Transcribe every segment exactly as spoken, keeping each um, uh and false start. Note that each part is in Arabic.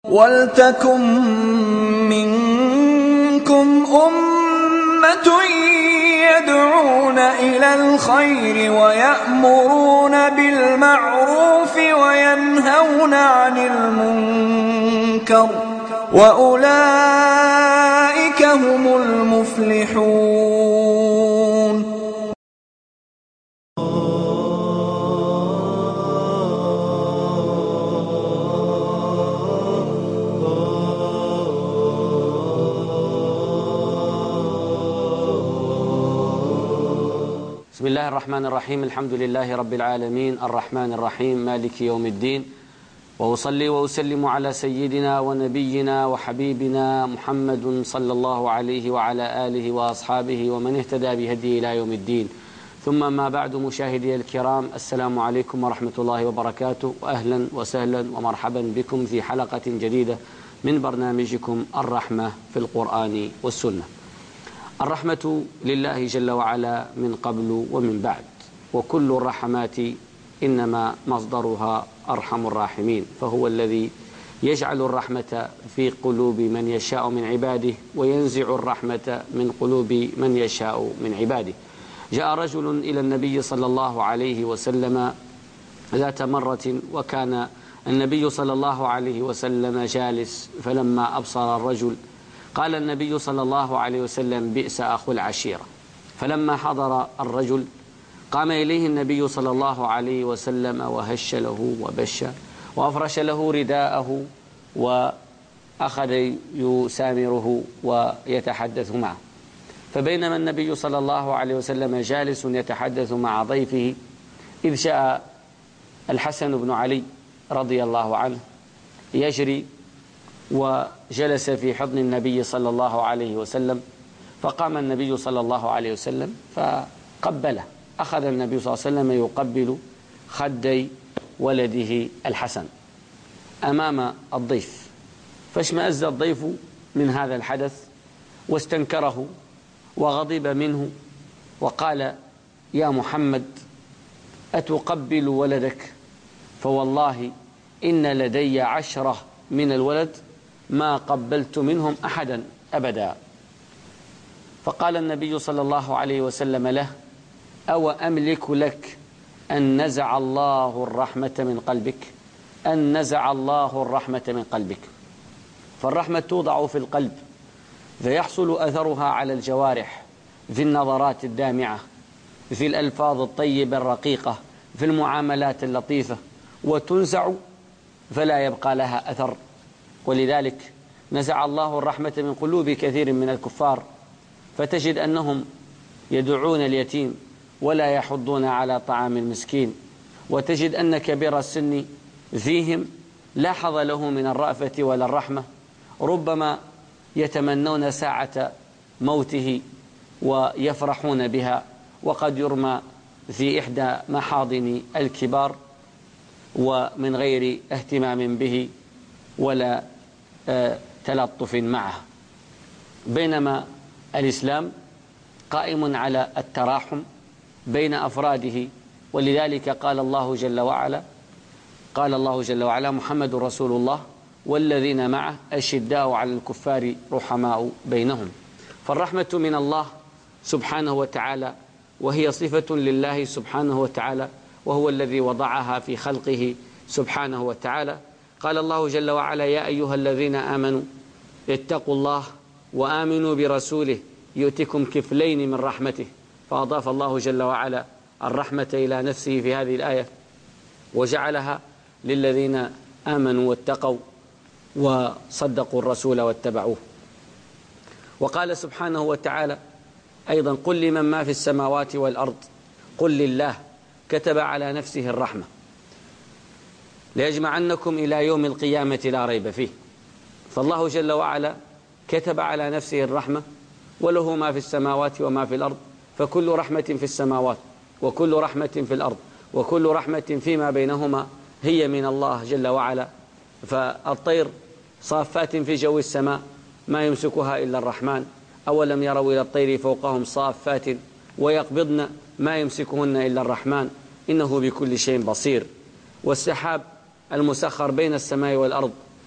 وَلْتَكُن مِّنكُمْ أُمَّةٌ يَدْعُونَ إِلَى الْخَيْرِ وَيَأْمُرُونَ بِالْمَعْرُوفِ وَيَنْهَوْنَ عَنِ الْمُنكَرِ ۚ وَأُولَٰئِكَ هُمُ الْمُفْلِحُونَ. بسم الله الرحمن الرحيم. الحمد لله رب العالمين الرحمن الرحيم مالك يوم الدين، وأصلي وأسلم على سيدنا ونبينا وحبيبنا محمد صلى الله عليه وعلى آله وأصحابه ومن اهتدى بهديه إلى يوم الدين. ثم ما بعد، مشاهدي الكرام، السلام عليكم ورحمة الله وبركاته، وأهلا وسهلا ومرحبا بكم في حلقة جديدة من برنامجكم الرحمة في القرآن والسنة. الرحمة لله جل وعلا من قبل ومن بعد، وكل الرحمات إنما مصدرها أرحم الراحمين، فهو الذي يجعل الرحمة في قلوب من يشاء من عباده وينزع الرحمة من قلوب من يشاء من عباده. جاء رجل إلى النبي صلى الله عليه وسلم ذات مرة، وكان النبي صلى الله عليه وسلم جالس، فلما أبصر الرجل قال النبي صلى الله عليه وسلم: بئس أخو العشيرة. فلما حضر الرجل قام إليه النبي صلى الله عليه وسلم وهش له وبش وأفرش له رداءه وأخذ يسامره ويتحدث معه. فبينما النبي صلى الله عليه وسلم جالس يتحدث مع ضيفه، إذ جاء الحسن بن علي رضي الله عنه يجري وجلس في حضن النبي صلى الله عليه وسلم، فقام النبي صلى الله عليه وسلم فقبله. أخذ النبي صلى الله عليه وسلم يقبل خدي ولده الحسن أمام الضيف، فاشمأز الضيف من هذا الحدث واستنكره وغضب منه، وقال: يا محمد، أتقبل ولدك؟ فوالله إن لدي عشرة من الولد ما قبلت منهم أحدا أبدا. فقال النبي صلى الله عليه وسلم له: أو أملك لك أن نزع الله الرحمة من قلبك أن نزع الله الرحمة من قلبك. فالرحمة توضع في القلب، فيحصل أثرها على الجوارح، في النظرات الدامعة، في الألفاظ الطيبة الرقيقة، في المعاملات اللطيفة، وتنزع فلا يبقى لها أثر. ولذلك نزع الله الرحمة من قلوب كثير من الكفار، فتجد أنهم يدعون اليتيم ولا يحضون على طعام المسكين، وتجد أن كبير السن فيهم لا حظ له من الرأفة ولا الرحمة، ربما يتمنون ساعة موته ويفرحون بها، وقد يرمى في إحدى محاضن الكبار ومن غير اهتمام به ولا تلطف معه. بينما الإسلام قائم على التراحم بين أفراده، ولذلك قال الله جل وعلا قال الله جل وعلا: محمد رسول الله والذين معه أشداء على الكفار رحماء بينهم. فالرحمة من الله سبحانه وتعالى، وهي صفة لله سبحانه وتعالى، وهو الذي وضعها في خلقه سبحانه وتعالى. قال الله جل وعلا: يا أيها الذين آمنوا اتقوا الله وآمنوا برسوله يؤتكم كفلين من رحمته. فأضاف الله جل وعلا الرحمة إلى نفسه في هذه الآية، وجعلها للذين آمنوا واتقوا وصدقوا الرسول واتبعوه. وقال سبحانه وتعالى أيضا: قل لمن ما في السماوات والأرض قل لله كتب على نفسه الرحمة ليجمعنكم إلى يوم القيامة لا ريب فيه. فالله جل وعلا كتب على نفسه الرحمة، وله ما في السماوات وما في الأرض، فكل رحمة في السماوات وكل رحمة في الأرض وكل رحمة فيما بينهما هي من الله جل وعلا. فالطير صافات في جو السماء ما يمسكها إلا الرحمن، أولم يروا إلى الطير فوقهم صافات ويقبضن ما يمسكهن إلا الرحمن إنه بكل شيء بصير. والسحاب المسخر بين السماء والأرض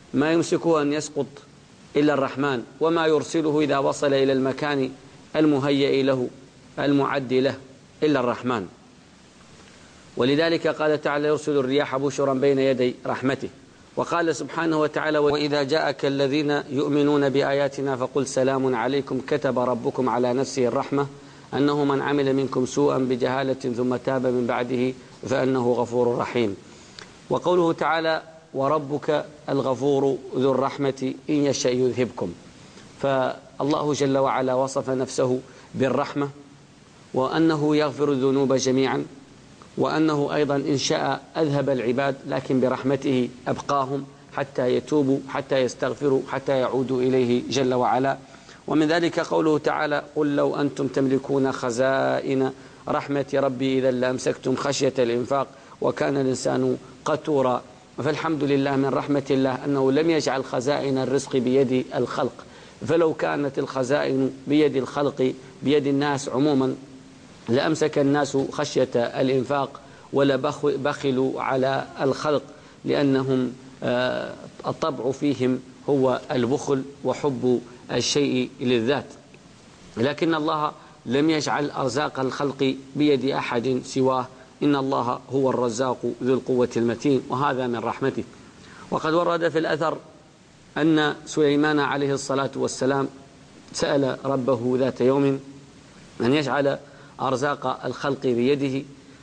ما يمسكه أن يسقط إلا الرحمن، وما يرسله إذا وصل إلى المكان المهيئ له المعد له إلا الرحمن. ولذلك قال تعالى: يرسل الرياح بشرا بين يدي رحمته. وقال سبحانه وتعالى: وإذا جاءك الذين يؤمنون بآياتنا فقل سلام عليكم كتب ربكم على نفسه الرحمة أنه من عمل منكم سوءا بجهالة ثم تاب من بعده فأنه غفور رحيم. وقوله تعالى: وربك الغفور ذو الرحمة إن يشأ يذهبكم. فالله جل وعلا وصف نفسه بالرحمة، وأنه يغفر الذنوب جميعا، وأنه أيضا إن شاء أذهب العباد لكن برحمته أبقاهم حتى يتوبوا، حتى يستغفروا، حتى يعودوا إليه جل وعلا. ومن ذلك قوله تعالى: قل لو أنتم تملكون خزائن رحمة ربي إذا لأمسكتم خشية الإنفاق وكان الإنسان قتورا. فالحمد لله من رحمة الله أنه لم يجعل خزائن الرزق بيد الخلق، فلو كانت الخزائن بيد الخلق بيد الناس عموما لأمسك الناس خشية الإنفاق ولا بخلوا على الخلق، لأنهم الطبع فيهم هو البخل وحب الشيء للذات. لكن الله لم يجعل أرزاق الخلق بيد أحد سواه، إن الله هو الرزاق ذو القوة المتين، وهذا من رحمته. وقد ورد في الأثر أن سليمان عليه الصلاة والسلام سأل ربه ذات يوم أن يجعل أرزاق الخلق بيده،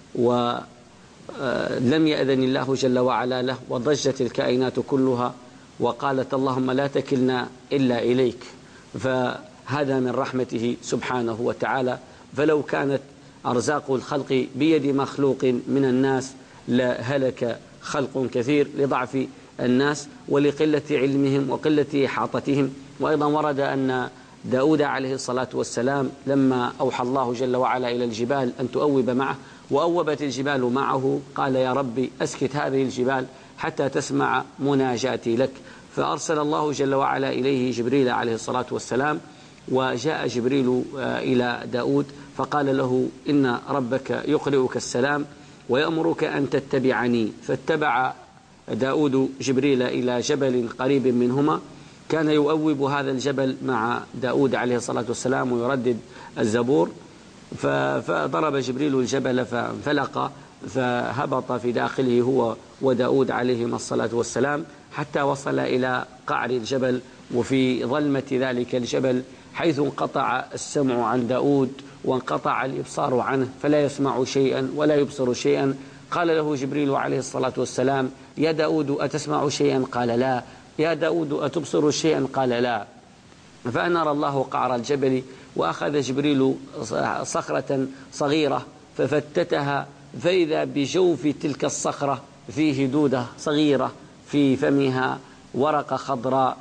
ولم يأذن الله جل وعلا له، وضجت الكائنات كلها وقالت: اللهم لا تكلنا إلا إليك. فهذا من رحمته سبحانه وتعالى. فلو كانت أرزاق الخلق بيد مخلوق من الناس لهلك خلق كثير لضعف الناس ولقلة علمهم وقلة إحاطتهم. وأيضا ورد أن داود عليه الصلاة والسلام لما أوحى الله جل وعلا إلى الجبال أن تؤوب معه وأوبت الجبال معه قال: يا ربي أسكت هذه الجبال حتى تسمع مناجاتي لك. فأرسل الله جل وعلا إليه جبريل عليه الصلاة والسلام، وجاء جبريل إلى داود فقال له: إن ربك يقرئك السلام ويأمرك أن تتبعني. فاتبع داود جبريل إلى جبل قريب منهما، كان يؤوب هذا الجبل مع داود عليه الصلاة والسلام ويردد الزبور. فضرب جبريل الجبل فانفلق، فهبط في داخله هو وداود عليهما الصلاة والسلام حتى وصل إلى قعر الجبل. وفي ظلمة ذلك الجبل حيث انقطع السمع عن داود وانقطع الإبصار عنه فلا يسمع شيئا ولا يبصر شيئا، قال له جبريل عليه الصلاة والسلام: يا داود أتسمع شيئا؟ قال: لا. يا داود أتبصر شيئا؟ قال: لا. فأنار الله قعر الجبل، وأخذ جبريل صخرة صغيرة ففتتها، فإذا بجوف تلك الصخرة فيه دودة صغيرة في فمها ورقة خضراء.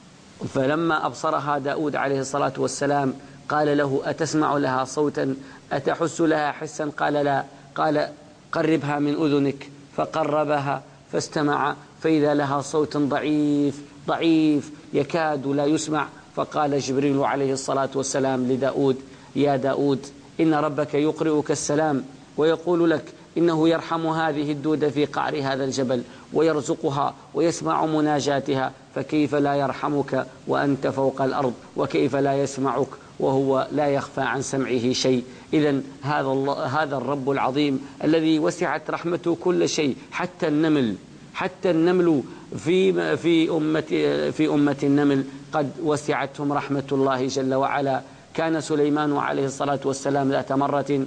فلما أبصرها داود عليه الصلاة والسلام قال له: أتسمع لها صوتا؟ أتحس لها حسا؟ قال: لا. قال: قربها من أذنك. فقربها فاستمع، فإذا لها صوت ضعيف ضعيف يكاد لا يسمع. فقال جبريل عليه الصلاة والسلام لداود: يا داود إن ربك يقرئك السلام ويقول لك إنه يرحم هذه الدودة في قعر هذا الجبل ويرزقها ويسمع مناجاتها، فكيف لا يرحمك وأنت فوق الأرض؟ وكيف لا يسمعك وهو لا يخفى عن سمعه شيء؟ إذن هذا الله هذا الرب العظيم الذي وسعت رحمته كل شيء، حتى النمل حتى النمل في في أمة في أمة النمل قد وسعتهم رحمة الله جل وعلا. كان سليمان عليه الصلاة والسلام ذات مرة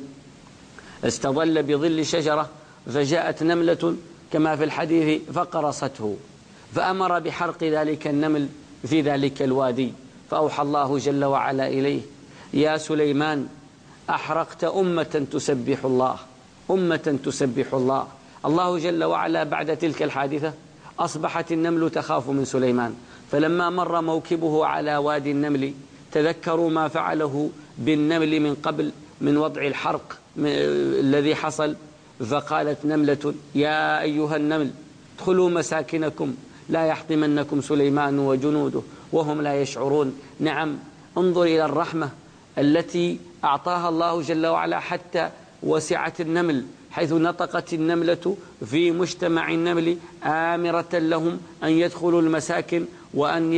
استظل بظل شجرة، فجاءت نملة كما في الحديث فقرصته، فأمر بحرق ذلك النمل في ذلك الوادي. فأوحى الله جل وعلا إليه: يا سليمان أحرقت أمة تسبح الله، أمة تسبح الله. الله جل وعلا بعد تلك الحادثة أصبحت النمل تخاف من سليمان، فلما مر موكبه على وادي النمل تذكروا ما فعله بالنمل من قبل من وضع الحرق الذي حصل. فقالت نملة: يا أيها النمل ادخلوا مساكنكم لا يحطمنكم سليمان وجنوده وهم لا يشعرون. نعم، انظر إلى الرحمة التي أعطاها الله جل وعلا حتى وسعت النمل، حيث نطقت النملة في مجتمع النمل آمرة لهم أن يدخلوا المساكن وأن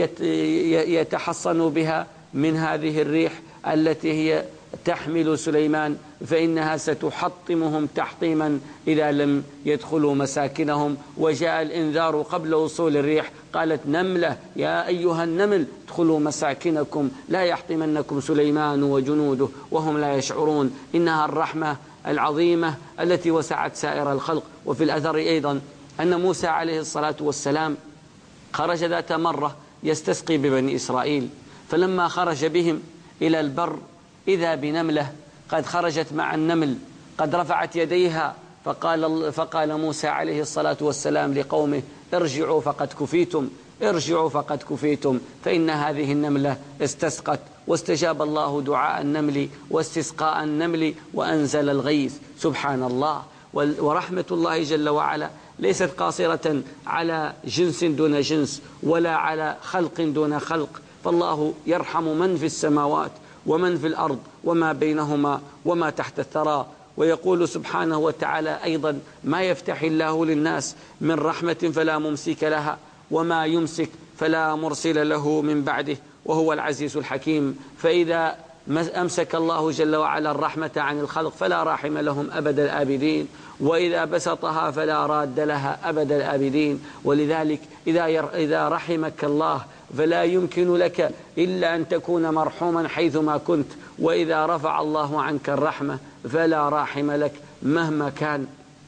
يتحصنوا بها من هذه الريح التي هي تحمل سليمان، فإنها ستحطمهم تحطيما إذا لم يدخلوا مساكنهم. وجاء الإنذار قبل وصول الريح، قالت نملة يا أيها النمل ادخلوا مساكنكم لا يحطمنكم سليمان وجنوده وهم لا يشعرون. إنها الرحمة العظيمة التي وسعت سائر الخلق. وفي الأثر أيضا أن موسى عليه الصلاة والسلام خرج ذات مرة يستسقي ببني إسرائيل، فلما خرج بهم إلى البر إذا بنملة قد خرجت مع النمل قد رفعت يديها، فقال, فقال موسى عليه الصلاة والسلام لقومه ارجعوا فقد كفيتم، ارجعوا فقد كفيتم، فإن هذه النملة استسقت، واستجاب الله دعاء النمل واستسقاء النمل وأنزل الغيث. سبحان الله. ورحمة الله جل وعلا ليست قاصرة على جنس دون جنس ولا على خلق دون خلق، فالله يرحم من في السماوات ومن في الأرض وما بينهما وما تحت الثرى. ويقول سبحانه وتعالى أيضا ما يفتح الله للناس من رحمة فلا ممسك لها وما يمسك فلا مرسل له من بعده وهو العزيز الحكيم. فإذا أمسك الله جل وعلا الرحمة عن الخلق فلا راحم لهم أبد الآبدين، وإذا بسطها فلا راد لها أبد الآبدين. ولذلك إذا إذا رحمك الله فلا يمكن لك إلا أن تكون مرحوما حيثما كنت، وإذا رفع الله عنك الرحمة فلا راحم لك مهما كان.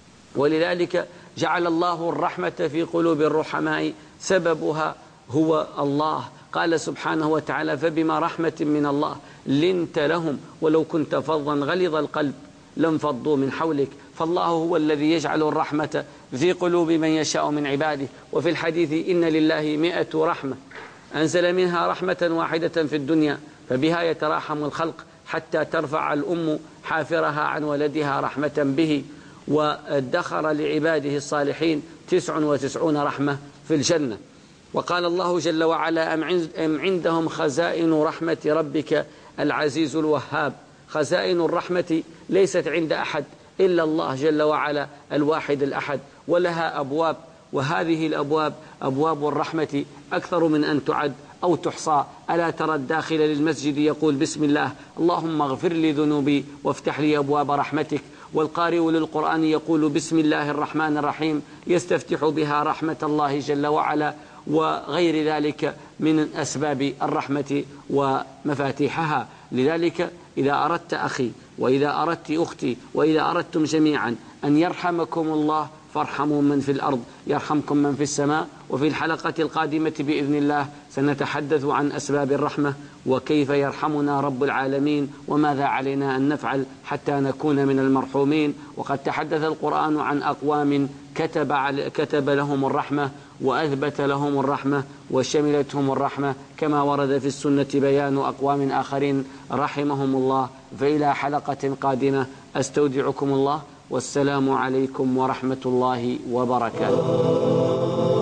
ولذلك جعل الله الرحمة في قلوب الرحماء سببها هو الله. قال سبحانه وتعالى فبما رحمة من الله لنت لهم ولو كنت فظا غلظ القلب لانفضوا من حولك. فالله هو الذي يجعل الرحمة في قلوب من يشاء من عباده. وفي الحديث إن لله مئة رحمة أنزل منها رحمة واحدة في الدنيا فبها يتراحم الخلق حتى ترفع الأم حافرها عن ولدها رحمة به. وادخر لعباده الصالحين تسع وتسعون رحمة في الجنة. وقال الله جل وعلا أم عندهم خزائن رحمة ربك العزيز الوهاب. خزائن الرحمة ليست عند أحد إلا الله جل وعلا الواحد الأحد، ولها أبواب، وهذه الأبواب أبواب الرحمة أكثر من أن تعد أو تحصى. ألا ترى الداخل للمسجد يقول بسم الله اللهم اغفر لي ذنوبي وافتح لي أبواب رحمتك، والقارئ للقرآن يقول بسم الله الرحمن الرحيم يستفتح بها رحمة الله جل وعلا، وغير ذلك من أسباب الرحمة ومفاتيحها. لذلك إذا أردت أخي وإذا أردت أختي وإذا أردتم جميعا أن يرحمكم الله فارحموا من في الأرض يرحمكم من في السماء. وفي الحلقة القادمة بإذن الله سنتحدث عن أسباب الرحمة وكيف يرحمنا رب العالمين وماذا علينا أن نفعل حتى نكون من المرحومين. وقد تحدث القرآن عن أقوام كتب, كتب لهم الرحمة وأثبت لهم الرحمة وشملتهم الرحمة، كما ورد في السنة بيان أقوام آخرين رحمهم الله. فإلى حلقة قادمة أستودعكم الله والسلام عليكم ورحمة الله وبركاته.